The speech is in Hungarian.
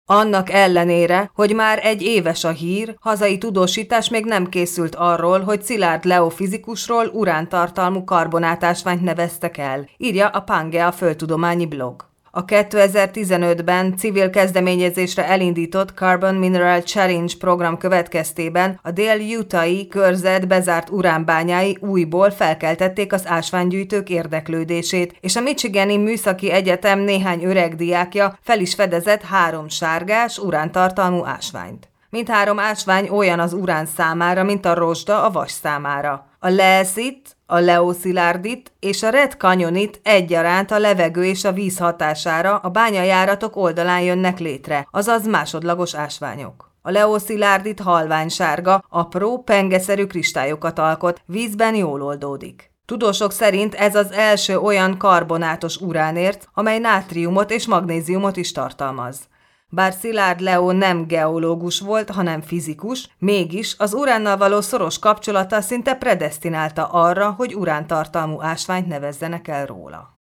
Annak ellenére, hogy már egy éves a hír, hazai tudósítás még nem készült arról, hogy Szilárd Leó fizikusról urántartalmú karbonátásványt neveztek el, írja a Pangea földtudományi blog. A 2015-ben civil kezdeményezésre elindított Carbon Mineral Challenge program következtében a dél-utah-i körzet bezárt uránbányái újból felkeltették az ásványgyűjtők érdeklődését, és a Michigani Műszaki Egyetem néhány öreg diákja fel is fedezett 3 sárgás, urántartalmú ásványt. Mindhárom ásvány olyan az urán számára, mint a rozsda a vas számára. A leeszit, a leoszilárdit és a red canyonit egyaránt a levegő és a víz hatására a bányajáratok oldalán jönnek létre, azaz másodlagos ásványok. A leoszilárdit halványsárga, apró, pengeszerű kristályokat alkot, vízben jól oldódik. Tudósok szerint ez az első olyan karbonátos uránért, amely nátriumot és magnéziumot is tartalmaz. Bár Szilárd Leó nem geológus volt, hanem fizikus, mégis az uránnal való szoros kapcsolata szinte predesztinálta arra, hogy urántartalmú ásványt nevezzenek el róla.